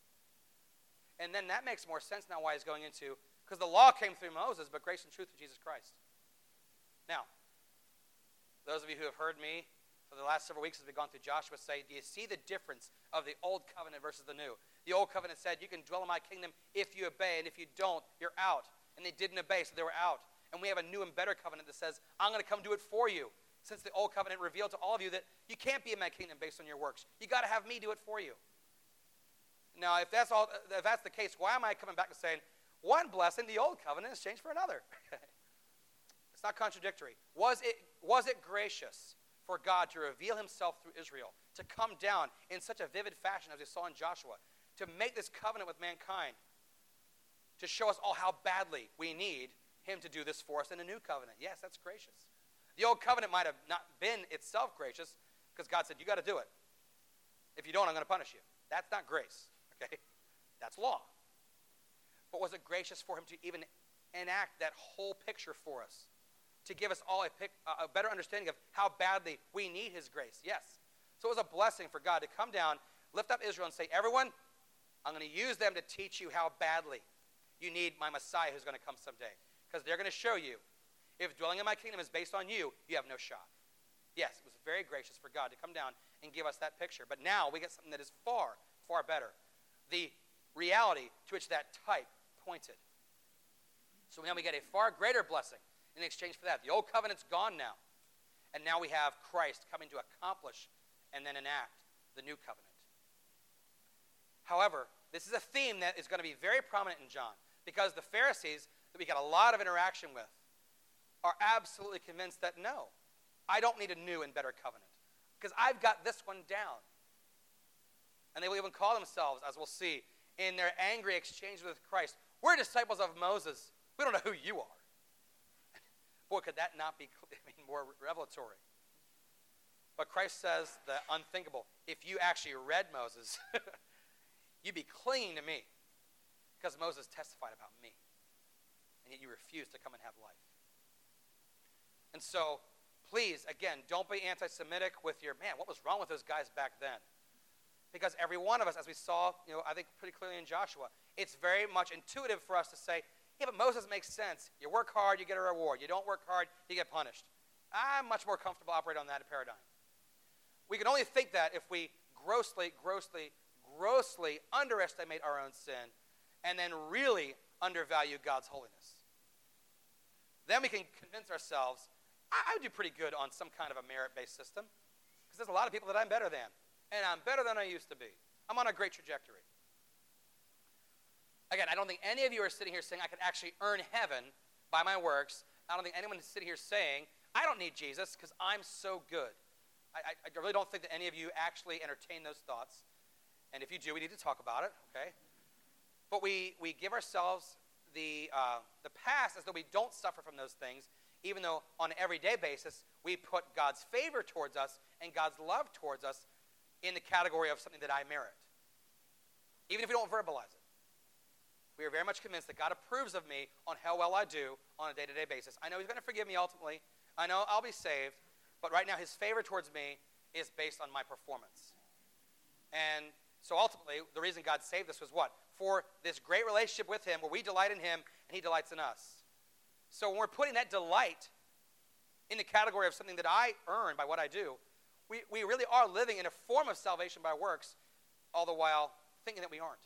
And then that makes more sense now why he's going into, because the law came through Moses, but grace and truth through Jesus Christ. Now, those of you who have heard me for the last several weeks as we've gone through Joshua say, do you see the difference of the old covenant versus the new? The old covenant said, you can dwell in my kingdom if you obey, and if you don't, you're out. And they didn't obey, so they were out. And we have a new and better covenant that says, I'm going to come do it for you. Since the old covenant revealed to all of you that you can't be in my kingdom based on your works. You got to have me do it for you. Now, if that's the case, why am I coming back and saying, one blessing, the old covenant, is changed for another? It's not contradictory. Was it gracious for God to reveal himself through Israel, to come down in such a vivid fashion as we saw in Joshua, to make this covenant with mankind, to show us all how badly we need him to do this for us in a new covenant? Yes, that's gracious. The old covenant might have not been itself gracious because God said, you got to do it. If you don't, I'm going to punish you. That's not grace, okay? That's law. But was it gracious for him to even enact that whole picture for us? To give us all a better understanding of how badly we need his grace? Yes. So it was a blessing for God to come down, lift up Israel and say, everyone, I'm going to use them to teach you how badly you need my Messiah who's going to come someday. Because they're going to show you, If dwelling in my kingdom is based on you, you have no shot. Yes, it was very gracious for God to come down and give us that picture. But now we get something that is far, far better. The reality to which that type pointed. So now we get a far greater blessing in exchange for that. The old covenant's gone now. And now we have Christ coming to accomplish and then enact the new covenant. However, this is a theme that is going to be very prominent in John, because the Pharisees that we got a lot of interaction with are absolutely convinced that no, I don't need a new and better covenant because I've got this one down. And they will even call themselves, as we'll see, in their angry exchange with Christ, we're disciples of Moses. We don't know who you are. Boy, could that not be more revelatory. But Christ says the unthinkable. If you actually read Moses, you'd be clinging to me because Moses testified about me. And yet you refuse to come and have life. And so, please, again, don't be anti-Semitic with your, man, what was wrong with those guys back then? Because every one of us, as we saw, I think pretty clearly in Joshua, it's very much intuitive for us to say, yeah, but Moses makes sense. You work hard, you get a reward. You don't work hard, you get punished. I'm much more comfortable operating on that paradigm. We can only think that if we grossly underestimate our own sin and then really undervalue God's holiness. Then we can convince ourselves, I would do pretty good on some kind of a merit-based system because there's a lot of people that I'm better than, and I'm better than I used to be. I'm on a great trajectory. Again, I don't think any of you are sitting here saying I could actually earn heaven by my works. I don't think anyone is sitting here saying, I don't need Jesus because I'm so good. I really don't think that any of you actually entertain those thoughts. And if you do, we need to talk about it, okay? But we give ourselves the past as though we don't suffer from those things, even though on an everyday basis we put God's favor towards us and God's love towards us in the category of something that I merit, even if we don't verbalize it. We are very much convinced that God approves of me on how well I do on a day-to-day basis. I know he's going to forgive me ultimately. I know I'll be saved. But right now his favor towards me is based on my performance. And so ultimately, the reason God saved us was what? For this great relationship with him where we delight in him and he delights in us. So when we're putting that delight in the category of something that I earn by what I do, we really are living in a form of salvation by works, all the while thinking that we aren't.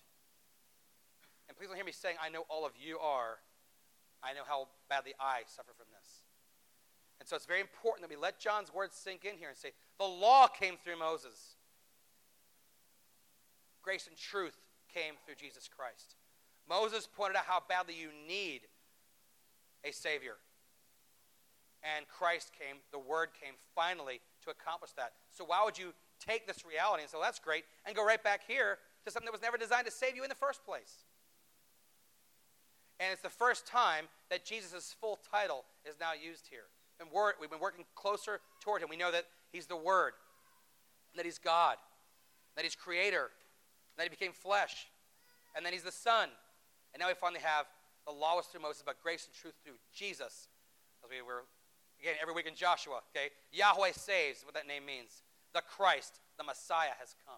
And please don't hear me saying, I know all of you are. I know how badly I suffer from this. And so it's very important that we let John's words sink in here and say, the law came through Moses. Grace and truth came through Jesus Christ. Moses pointed out how badly you need a Savior. And Christ came, the Word came finally to accomplish that. So why would you take this reality and say, well, that's great, and go right back here to something that was never designed to save you in the first place? And it's the first time that Jesus' full title is now used here. And we've been working closer toward him. We know that he's the Word, that he's God, that he's Creator, that he became flesh, and then he's the Son. And now we finally have the law was through Moses, but grace and truth through Jesus. As we were, again, every week in Joshua, okay? Yahweh saves, what that name means. The Christ, the Messiah has come.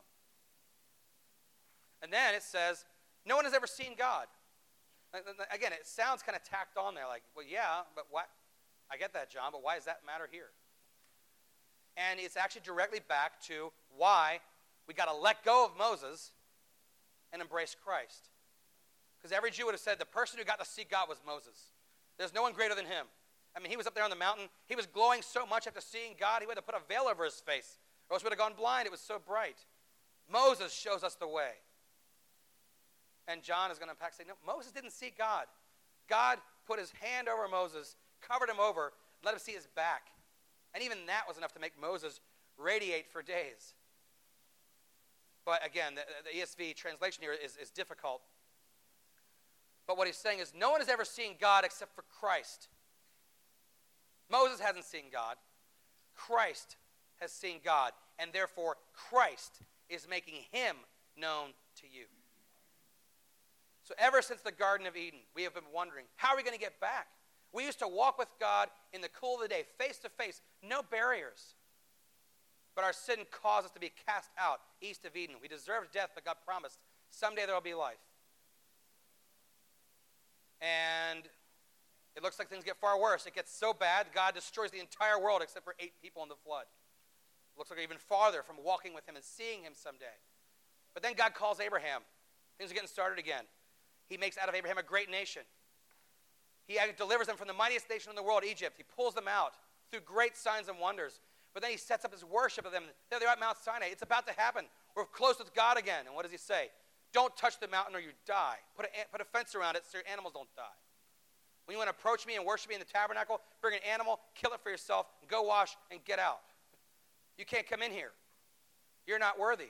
And then it says, no one has ever seen God. Again, it sounds kind of tacked on there, like, well, yeah, but what? I get that, John, but why does that matter here? And it's actually directly back to why we got to let go of Moses and embrace Christ. Because every Jew would have said the person who got to see God was Moses. There's no one greater than him. I mean, he was up there on the mountain. He was glowing so much after seeing God, he would have put a veil over his face, or else would have gone blind. It was so bright. Moses shows us the way. And John is going to unpack and say, no, Moses didn't see God. God put his hand over Moses, covered him over, let him see his back. And even that was enough to make Moses radiate for days. But again, the ESV translation here is difficult. But what he's saying is no one has ever seen God except for Christ. Moses hasn't seen God. Christ has seen God. And therefore, Christ is making him known to you. So ever since the Garden of Eden, we have been wondering, how are we going to get back? We used to walk with God in the cool of the day, face to face, no barriers. But our sin caused us to be cast out east of Eden. We deserved death, but God promised someday there will be life. And It looks like things get far worse. It gets so bad, God destroys the entire world except for 8 people in the flood. It looks like even farther from walking with him and seeing him someday. But then God calls Abraham. Things are getting started again. He makes out of Abraham a great nation. He delivers them from the mightiest nation in the world, Egypt. He pulls them out through great signs and wonders. But then he sets up his worship of them. They're at Mount Sinai. It's about to happen. We're close with God again. And what does he say? Don't touch the mountain or you die. Put a fence around it so your animals don't die. When you want to approach me and worship me in the tabernacle, bring an animal, kill it for yourself, and go wash and get out. You can't come in here. You're not worthy.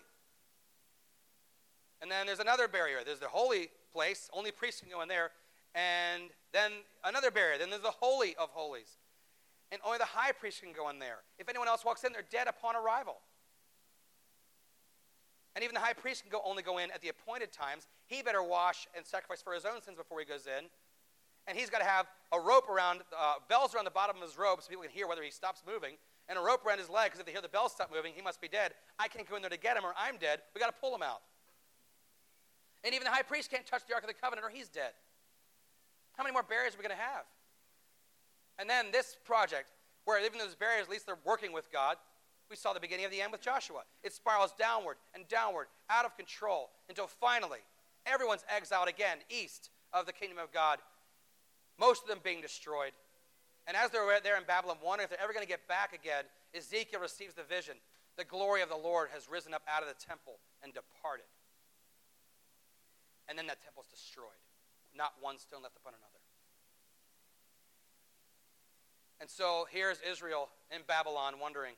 And then there's another barrier. There's the holy place. Only priests can go in there. And then another barrier. Then there's the Holy of Holies. And only the high priest can go in there. If anyone else walks in, they're dead upon arrival. And even the high priest can only go in at the appointed times. He better wash and sacrifice for his own sins before he goes in. And he's got to have a rope around, bells around the bottom of his robe so people can hear whether he stops moving. And a rope around his leg, because if they hear the bells stop moving, he must be dead. I can't go in there to get him, or I'm dead. We got to pull him out. And even the high priest can't touch the Ark of the Covenant, or he's dead. How many more barriers are we going to have? And then this project, where even those barriers, at least they're working with God, we saw the beginning of the end with Joshua. It spirals downward and downward, out of control, until finally everyone's exiled again east of the kingdom of God, most of them being destroyed. And as they're there in Babylon, wondering if they're ever going to get back again, Ezekiel receives the vision. The glory of the Lord has risen up out of the temple and departed. And then that temple is destroyed. Not one stone left upon another. And so here's Israel in Babylon wondering,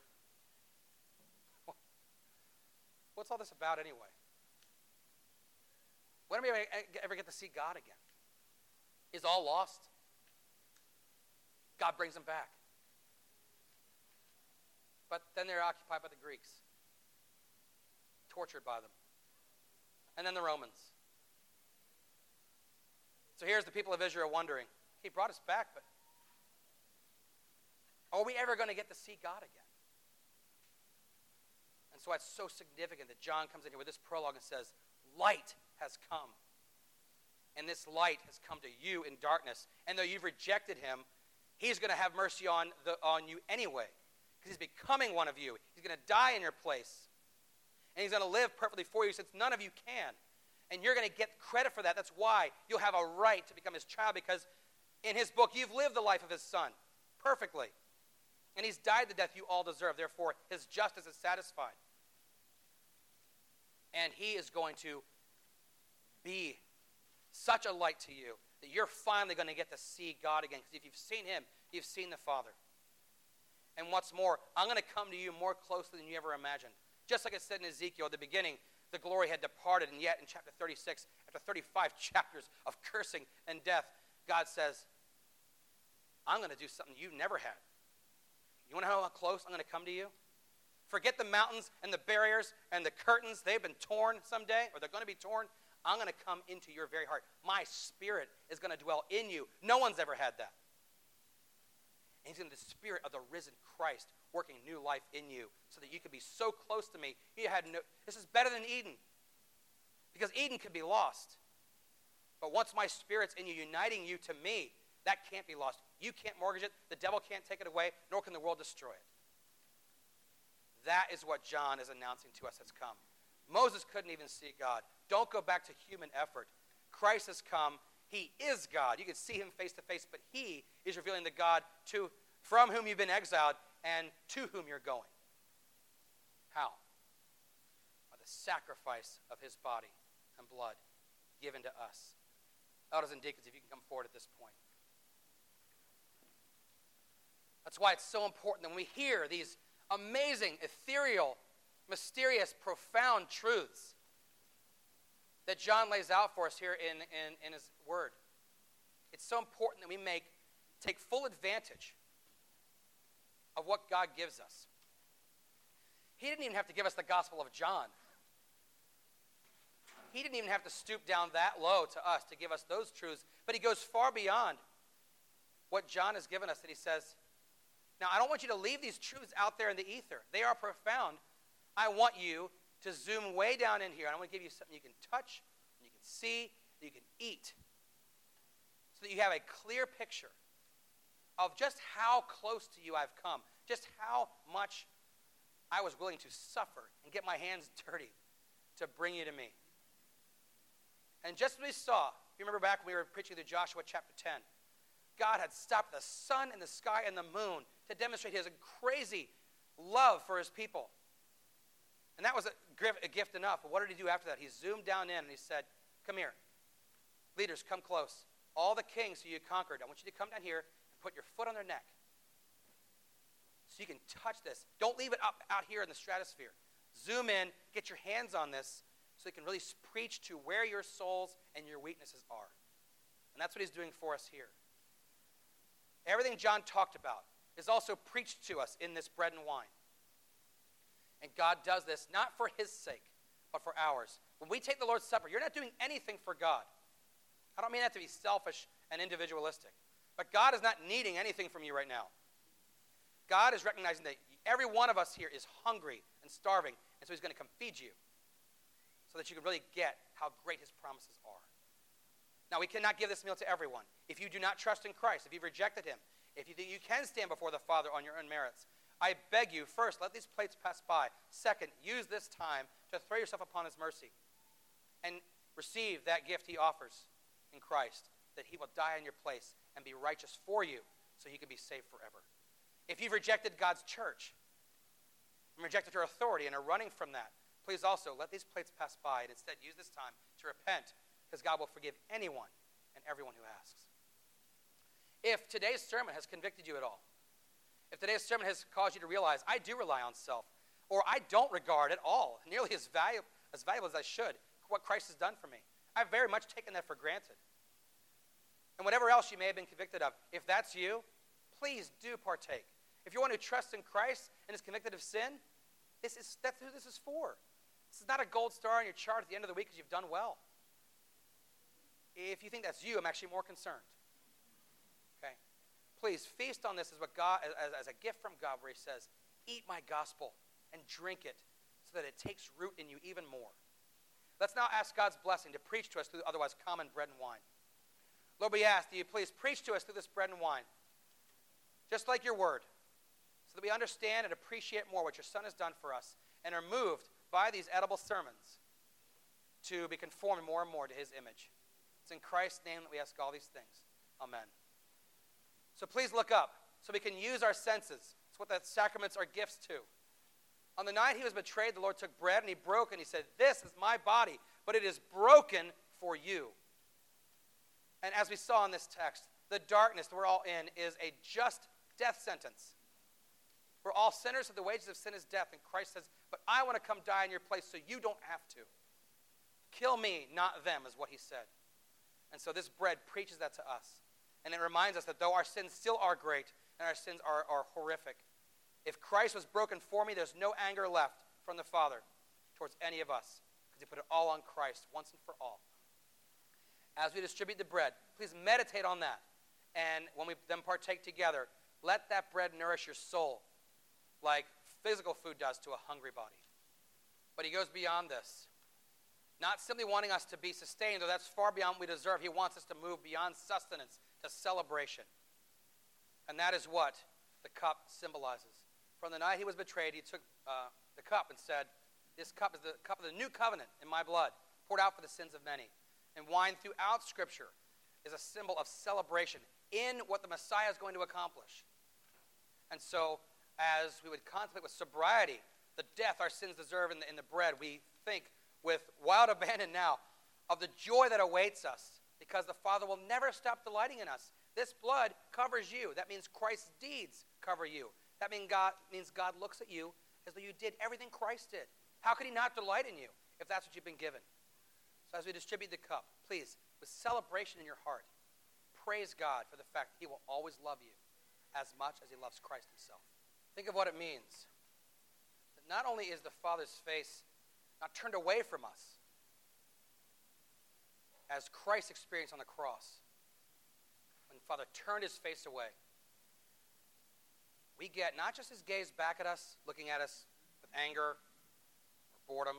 what's all this about anyway? When do we ever get to see God again? Is all lost? God brings them back. But then they're occupied by the Greeks, tortured by them. And then the Romans. So here's the people of Israel wondering, he brought us back, but are we ever going to get to see God again? And so it's so significant that John comes in here with this prologue and says, light has come. And this light has come to you in darkness. And though you've rejected him, he's going to have mercy on you anyway. Because he's becoming one of you. He's going to die in your place. And he's going to live perfectly for you since none of you can. And you're going to get credit for that. That's why you'll have a right to become his child, because in his book, you've lived the life of his son perfectly. And he's died the death you all deserve. Therefore, his justice is satisfied. And he is going to be such a light to you that you're finally going to get to see God again. Because if you've seen him, you've seen the Father. And what's more, I'm going to come to you more closely than you ever imagined. Just like it said in Ezekiel at the beginning, the glory had departed, and yet in chapter 36, after 35 chapters of cursing and death, God says, I'm going to do something you've never had. You want to know how close I'm going to come to you? Forget the mountains and the barriers and the curtains. They've been torn someday, or they're going to be torn. I'm going to come into your very heart. My spirit is going to dwell in you. No one's ever had that. And he's going to the spirit of the risen Christ working new life in you so that you could be so close to me. This is better than Eden, because Eden could be lost. But once my spirit's in you, uniting you to me, that can't be lost. You can't mortgage it. The devil can't take it away, nor can the world destroy it. That is what John is announcing to us has come. Moses couldn't even see God. Don't go back to human effort. Christ has come. He is God. You can see him face to face, but he is revealing the God from whom you've been exiled and to whom you're going. How? By the sacrifice of his body and blood given to us. Elders and deacons, if you can come forward at this point. That's why it's so important that when we hear these amazing, ethereal, mysterious, profound truths that John lays out for us here in his word, it's so important that we take full advantage of what God gives us. He didn't even have to give us the Gospel of John. He didn't even have to stoop down that low to us to give us those truths, but he goes far beyond what John has given us, and he says, now, I don't want you to leave these truths out there in the ether. They are profound. I want you to zoom way down in here, and I want to give you something you can touch, and you can see, and you can eat, so that you have a clear picture of just how close to you I've come, just how much I was willing to suffer and get my hands dirty to bring you to me. And just as we saw, you remember back when we were preaching through Joshua chapter 10, God had stopped the sun and the sky and the moon to demonstrate his crazy love for his people. And that was a gift enough. But what did he do after that? He zoomed down in and he said, come here. Leaders, come close. All the kings who you conquered, I want you to come down here and put your foot on their neck so you can touch this. Don't leave it up out here in the stratosphere. Zoom in, get your hands on this so you can really preach to where your souls and your weaknesses are. And that's what he's doing for us here. Everything John talked about is also preached to us in this bread and wine. And God does this not for his sake, but for ours. When we take the Lord's Supper, you're not doing anything for God. I don't mean that to be selfish and individualistic. But God is not needing anything from you right now. God is recognizing that every one of us here is hungry and starving, and so he's going to come feed you so that you can really get how great his promises are. Now, we cannot give this meal to everyone. If you do not trust in Christ, if you've rejected him, if you think you can stand before the Father on your own merits, I beg you, first, let these plates pass by. Second, use this time to throw yourself upon his mercy and receive that gift he offers in Christ, that he will die in your place and be righteous for you so you can be saved forever. If you've rejected God's church and rejected your authority and are running from that, please also let these plates pass by and instead use this time to repent, because God will forgive anyone and everyone who asks. If today's sermon has convicted you at all, if today's sermon has caused you to realize, I do rely on self, or I don't regard at all, nearly as valuable as I should, what Christ has done for me, I've very much taken that for granted. And whatever else you may have been convicted of, if that's you, please do partake. If you're one who trusts in Christ and is convicted of sin, that's who this is for. This is not a gold star on your chart at the end of the week because you've done well. If you think that's you, I'm actually more concerned. Okay? Please feast on this as what God, as a gift from God, where he says, eat my gospel and drink it so that it takes root in you even more. Let's now ask God's blessing to preach to us through otherwise common bread and wine. Lord, we ask that you please preach to us through this bread and wine, just like your word, so that we understand and appreciate more what your Son has done for us and are moved by these edible sermons to be conformed more and more to his image. It's in Christ's name that we ask all these things. Amen. So please look up so we can use our senses. It's what the sacraments are gifts to. On the night he was betrayed, the Lord took bread and he broke and he said, this is my body, but it is broken for you. And as we saw in this text, the darkness that we're all in is a just death sentence. We're all sinners, so the wages of sin is death. And Christ says, but I want to come die in your place so you don't have to. Kill me, not them, is what he said. And so this bread preaches that to us. And it reminds us that though our sins still are great and our sins are horrific, if Christ was broken for me, there's no anger left from the Father towards any of us, because he put it all on Christ once and for all. As we distribute the bread, please meditate on that. And when we then partake together, let that bread nourish your soul like physical food does to a hungry body. But he goes beyond this. Not simply wanting us to be sustained, though that's far beyond what we deserve. He wants us to move beyond sustenance to celebration. And that is what the cup symbolizes. From the night he was betrayed, he took the cup and said, this cup is the cup of the new covenant in my blood, poured out for the sins of many. And wine throughout Scripture is a symbol of celebration in what the Messiah is going to accomplish. And so, as we would contemplate with sobriety the death our sins deserve in the bread, we think with wild abandon now of the joy that awaits us, because the Father will never stop delighting in us. This blood covers you. That means Christ's deeds cover you. That means God looks at you as though you did everything Christ did. How could he not delight in you if that's what you've been given? So as we distribute the cup, please, with celebration in your heart, praise God for the fact that he will always love you as much as he loves Christ himself. Think of what it means. That not only is the Father's face not turned away from us, as Christ experienced on the cross, when the Father turned his face away, we get not just his gaze back at us, looking at us with anger, or boredom,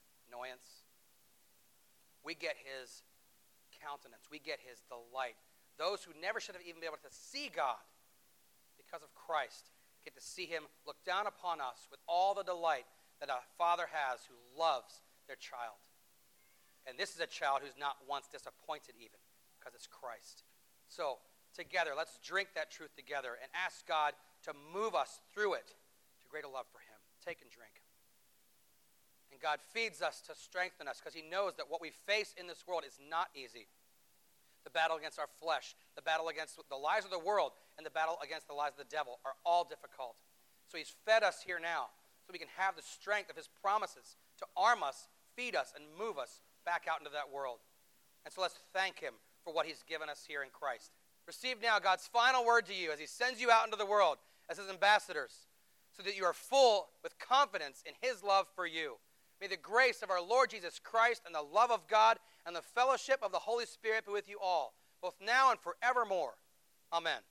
annoyance. We get his countenance. We get his delight. those who never should have even been able to see God because of Christ get to see him look down upon us with all the delight that a father has who loves their child. And this is a child who's not once disappointed even, because it's Christ. So, together, let's drink that truth together and ask God to move us through it to greater love for him. Take and drink. And God feeds us to strengthen us because he knows that what we face in this world is not easy. The battle against our flesh, the battle against the lies of the world, and the battle against the lies of the devil are all difficult. So he's fed us here now so we can have the strength of his promises to arm us, feed us, and move us back out into that world. And so let's thank him for what he's given us here in Christ. Receive now God's final word to you as he sends you out into the world as his ambassadors so that you are full with confidence in his love for you. May the grace of our Lord Jesus Christ and the love of God and the fellowship of the Holy Spirit be with you all, both now and forevermore. Amen.